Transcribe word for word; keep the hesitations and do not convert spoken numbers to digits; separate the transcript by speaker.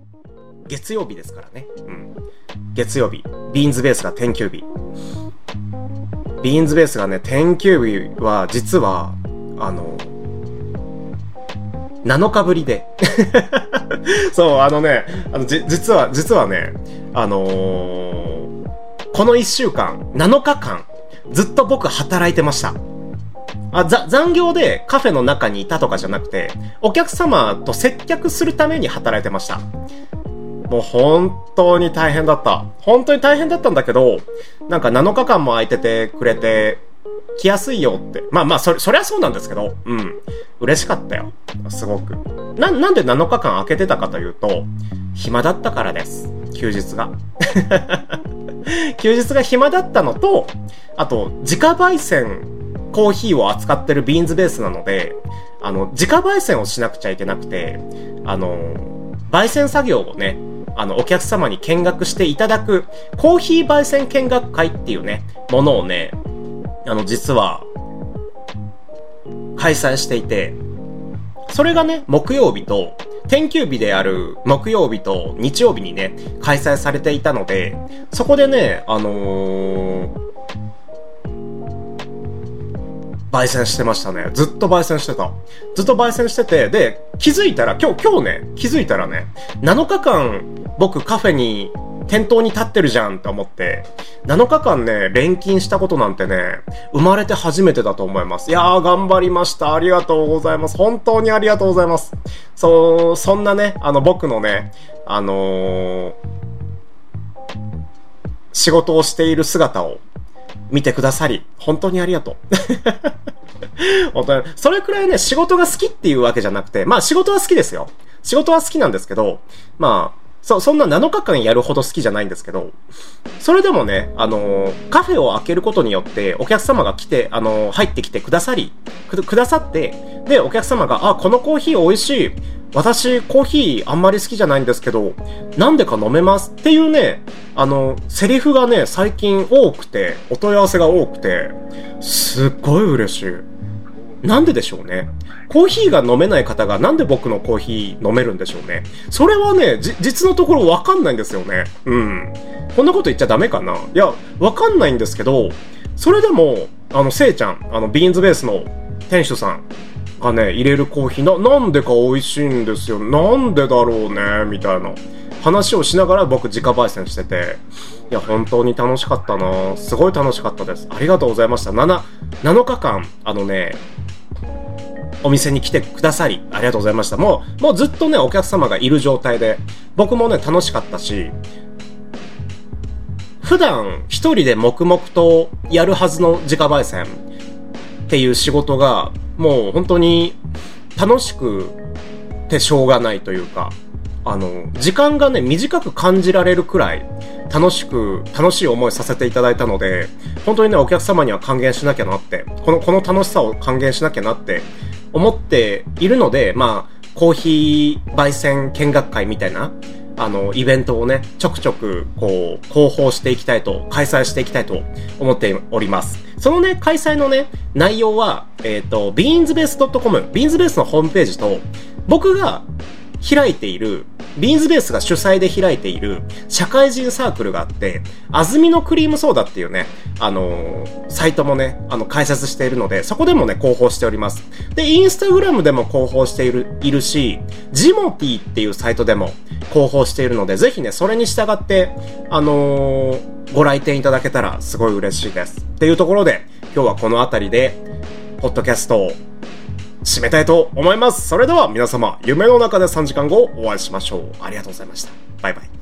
Speaker 1: 月曜日ですからね。うん。月曜日。ビーンズベースが天休日。ビーンズベースがね、天休日は、実は、あの、なのかぶりで。そう、あのね、あの、じ、実は、実はね、あのー、このいっしゅうかん、なのかかん、ずっと僕働いてました。あ、ざ、残業でカフェの中にいたとかじゃなくて、お客様と接客するために働いてました。もう本当に大変だった。本当に大変だったんだけど、なんかなのかかんも空いててくれて、来やすいよって。まあまあ、それ、そりゃそうなんですけど、うん。嬉しかったよ。すごく。な、なんでなのかかん空けてたかというと、暇だったからです。休日が。休日が暇だったのと、あと、自家焙煎コーヒーを扱ってるビーンズベースなので、あの、自家焙煎をしなくちゃいけなくて、あの、焙煎作業をね、あの、お客様に見学していただく、コーヒー焙煎見学会っていうね、ものをね、あの、実は、開催していて、それがね、木曜日と、天休日である木曜日と日曜日にね、開催されていたので、そこでね、あのー、焙煎してましたね。ずっと焙煎してた。ずっと焙煎してて、で、気づいたら、今日、今日ね、気づいたらね、なのかかん、僕カフェに、店頭に立ってるじゃんって思って、なのかかんね、錬金したことなんてね、生まれて初めてだと思います。いやー、頑張りました。ありがとうございます。本当にありがとうございます。そう、そんなね、あの、僕のね、あのー、仕事をしている姿を見てくださり、本当にありがとう。本当に、それくらいね、仕事が好きっていうわけじゃなくて、まあ仕事は好きですよ。仕事は好きなんですけど、まあ、そ、そんななのかかんやるほど好きじゃないんですけど、それでもね、あのー、カフェを開けることによって、お客様が来て、あのー、入ってきてくださり、く、くださって、で、お客様が、あ、このコーヒー美味しい。私、コーヒーあんまり好きじゃないんですけど、なんでか飲めますっていうね、あの、セリフがね、最近多くて、お問い合わせが多くて、すっごい嬉しい。なんででしょうね。コーヒーが飲めない方がなんで僕のコーヒー飲めるんでしょうね。それはね、じ、実のところわかんないんですよね。うん。こんなこと言っちゃダメかな。いや、わかんないんですけど、それでも、あの、せいちゃん、あの、ビーンズベースの店主さんがね、入れるコーヒー、な、なんでか美味しいんですよ。なんでだろうね、みたいな話をしながら僕自家焙煎してて、いや、本当に楽しかったな。すごい楽しかったです。ありがとうございました。なな、なのかかん、あのね、お店に来てくださり、ありがとうございました。もう、もうずっとね、お客様がいる状態で、僕もね、楽しかったし、普段一人で黙々とやるはずの自家焙煎っていう仕事が、もう本当に楽しくてしょうがないというか、あの、時間がね、短く感じられるくらい、楽しく、楽しい思いさせていただいたので、本当にね、お客様には還元しなきゃなって、この、この楽しさを還元しなきゃなって、思っているので、まあ、コーヒー焙煎見学会みたいな、あの、イベントをね、ちょくちょく、こう、広報していきたいと、開催していきたいと思っております。そのね、開催のね、内容は、えっと、ビーンズベースドットコム、ビーンズベースのホームページと、僕が開いている、ビーンズベースが主催で開いている社会人サークルがあって、あずみのクリームソーダっていうね、あのー、サイトもね、あの、開設しているので、そこでもね、広報しております。で、インスタグラムでも広報している、いるし、ジモティっていうサイトでも広報しているので、ぜひね、それに従って、あのー、ご来店いただけたらすごい嬉しいです。っていうところで、今日はこのあたりで、ポッドキャストを締めたいと思います。それでは皆様、夢の中でさんじかんごお会いしましょう。ありがとうございました。バイバイ。